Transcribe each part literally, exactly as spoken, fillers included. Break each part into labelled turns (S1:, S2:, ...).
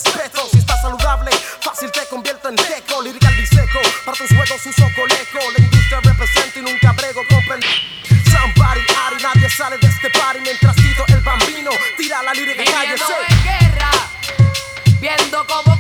S1: respeto. Si estás saludable, fácil te convierto en teco. Lyrical biseco, para tus juegos uso coleco. La industria representa y nunca brego con pen. Somebody, Ari, nadie sale de este party. Mientras Tito el Bambino tira la lírica y cállese.
S2: Viviendo en guerra, viendo como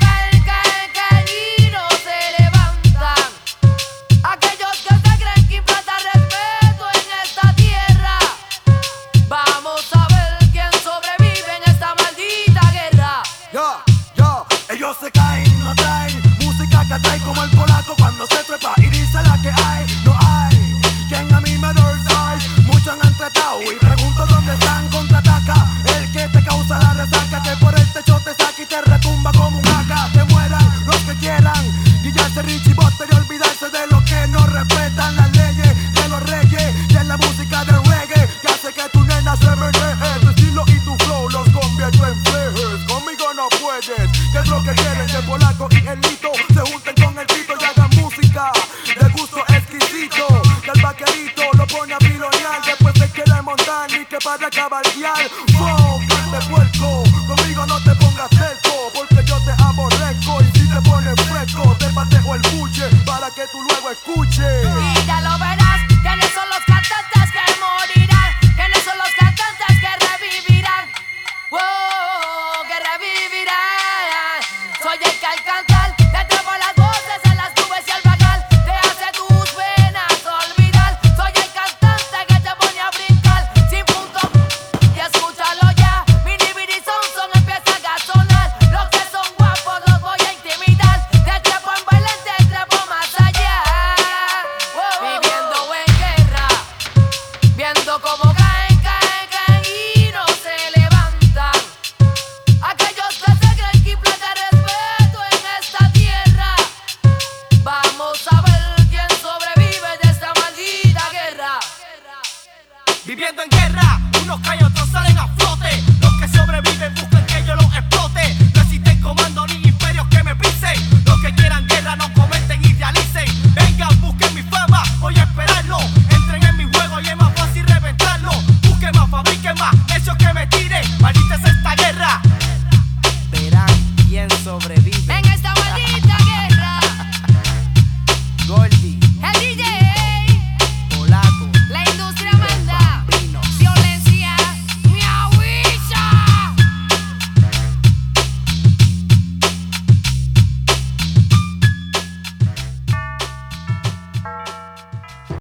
S2: aquellos que se creen que implanta respeto en esta tierra. Vamos a ver quién sobrevive en esta maldita guerra.
S3: Yo, yo, ellos se caen, no traen música que trae como el polaco cuando se trepa y dice la que hay, no hay. Quien a mí me dorsai, muchos han tratado y pregunto dónde están, contraataca. El que te causa la resaca, que por el techo te saca y te retumba como un acá. Que mueran los que quieran, guillarse Richie Botter y olvidarse de lo que no respetan las leyes de los reyes, de la música del reggae, que hace que tu nena se menee. Tu estilo y tu flow los convierto en flejes. Conmigo no puedes, que es lo que quieren, que el polaco y el Lito se junten con el Tito y hagan música de gusto exquisito. Que el vaquerito lo pone a pilonear, después se quiere montar y que para cabalgar. Wow, de puerco, conmigo no te pongas cerco, porque yo te aborrezco. Y si te pones fresco, te pateo el buche para que tú luego escuches.
S2: Y ya lo verás, quiénes son los cantantes que morirán, quiénes son los cantantes que revivirán. Wow, que revivirán. Soy el que alcanza